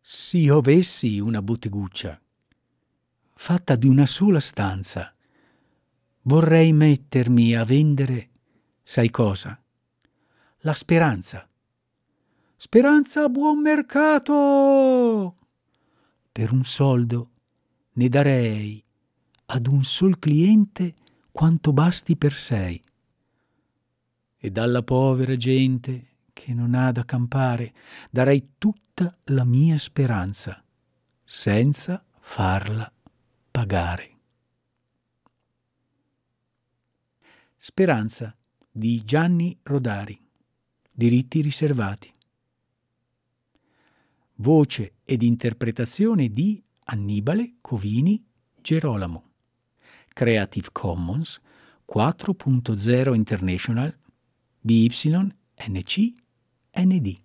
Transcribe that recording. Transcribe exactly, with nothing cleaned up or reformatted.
S'io avessi una botteguccia fatta di una sola stanza, vorrei mettermi a vendere, sai cosa? La speranza. Speranza a buon mercato! Per un soldo ne darei ad un sol cliente quanto basti per sei. E dalla povera gente che non ha da campare darei tutta la mia speranza, senza farla pagare. Speranza di Gianni Rodari. Diritti riservati. Voce ed interpretazione di Annibale Covini Gerolamo. Creative Commons quattro punto zero International B Y N C N D.